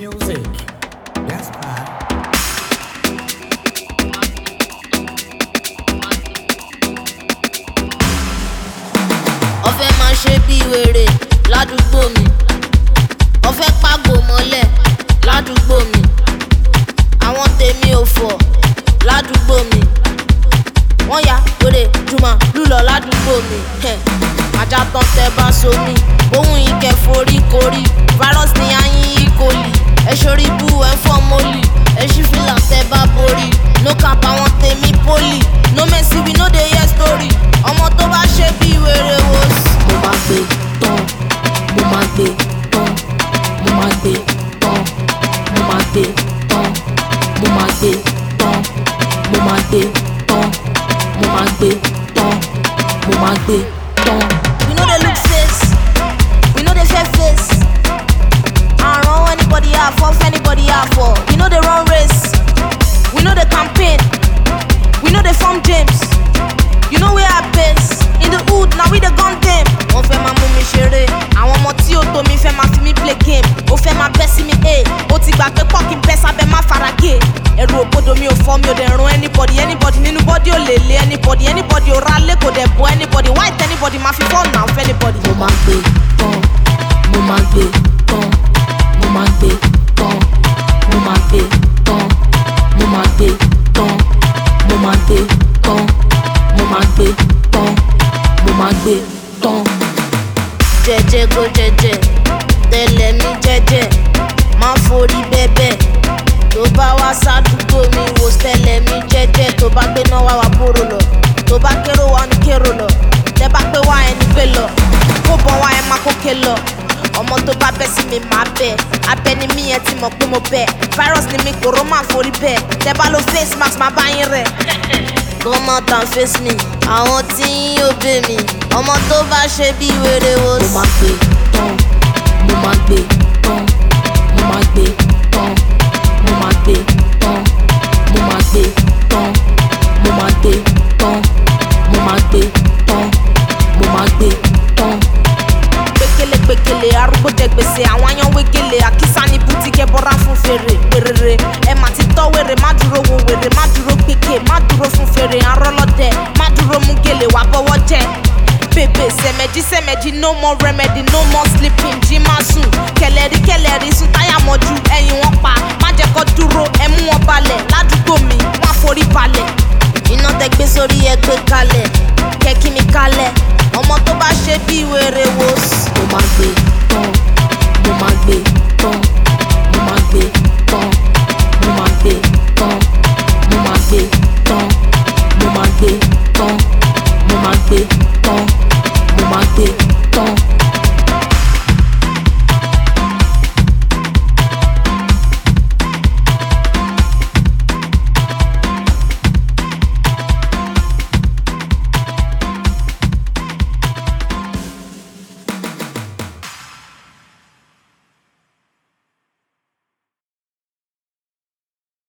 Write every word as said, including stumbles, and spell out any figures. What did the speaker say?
music. That's fine. Ọ̀fẹ́ máa ṣe bí wèrè ládùúgbò mi. Ọ̀fẹ́ pàgò mọ́lẹ̀ ládùúgbò mi. Àwọn tèmi ò fọ̀ ládùúgbò mi. Wọ́n ya wèrè jùmọ̀ lùlọ ládùúgbò mi. Ajá tán tẹ bá so mi. Ohun ìkẹ́ forí korí. Virus ni ayin yìí kò lì. Ẹ ṣorí bú ẹ fọ́ mọ́lì. Ẹ ṣí fìlà tẹ bá borí. No cap àwọn tèmi pólì. No mercy we no dey hear story. Ọmọ tó bá ṣe bí wèrè wò sí. Mo máa gbé tán, mo máa gbé tán, mo máa gbé tán, mo máa gbé tán, mo máa gbé tán, mo máa gbé tán, mo máa gbé tán, mo máa gbé tán. We no dey look face, we no dey fair face. I don't run anybody off, off anybody off. Oh. We no dey run race, we no dey campaign, we no dey form James. You know where I base, in the hood, now we dey gun them. Wọ́n fẹ́ máa mú mi ṣeré, àwọn ọmọ tí ó tó mi fẹ́ máa fi mí play game. Ó fẹ́ máa bẹ́ sí mi, eh, ó ti gbà pé pọ́ọ̀kì ń bẹ́ sábẹ́ má faragé. Ẹ̀rù òbodò mi ò fọ́ mi ò dẹ̀ run anybody, anybody nínú bọ́dí ò lè lé anybody, anybody ò ra lé kò dẹ̀ bọ́ anybody, white anybody máa fi fọ́ọ̀nù àwọn fẹ́ anybody. Mo máa gbé tán, mo máa gbé tán, mo máa gbé tán, mo máa gbé tán, mo máa gbé tán, mo máa gbé tán, mo máa gbé tán, mo máa gbé tán. Jẹ́jẹ́ go jẹ́jẹ́, tẹ̀lé mi jẹ́jẹ́, má forí bẹ́bẹ́. Tó bá wá sádùúgbò mi wò tẹ̀lé mi jẹ́jẹ́. Tó bá gbé náà wá wá bóró lọ, tó bá kérò wá ní kérò lọ. Tẹ́ bá pé wá ẹni gbé lọ, kó bọ̀ wá ẹ má kókè lọ. Ọmọ tó bá bẹ́ sí mi máa bẹ̀, abẹ ni mí ẹ ti mọ̀ pé mo bẹ̀. Virus ni mi kòró máa forí bẹ̀, tẹ́ bá lo face mask máa bá yín rẹ̀. Come out and face me, àwọn tí yín ò bẹ̀ mí. Ọmọ tó bá ṣe bí wèrè wò sí. Mo máa gbé tán, mo máa gbé tán, mo máa gbé tán, mo máa gbé tán, mo máa gbé tán, mo máa gbé tán, mo máa gbé tán, mo máa gbé tán. Gbẹ́kẹ̀lé gbẹ́kẹ̀lé arúgbó jẹ gbèsè àwọn ayan wégele àkísà ní bùtíkẹ́ bọ́ra fún fèrè wèrèrè ẹ má ti tọ́ wèrè má dúró wo wèrè má dúró gbèké má dúró fún fèrè arọ́lọ́dẹ má dúró mú gèlè wá bọ́wọ́ jẹ. Bèbè sẹ̀mẹ̀jì sẹ̀mẹ̀jì no more remedy no more sleeping jí má sùn kẹlẹ̀rí kẹlẹ̀rí sùn táyà mọ́jú ẹ̀yìn wọn pa má jẹ́ kó dúró ẹ mú wọn balẹ̀ ládùúgbò mi wọ́n forí balẹ̀. Iná tẹ gbé sórí ẹgbẹ́ kalẹ̀ kẹ́kí mi kalẹ̀ ọmọ tó bá ṣe bí wèrè wò sí. Mo máa gbé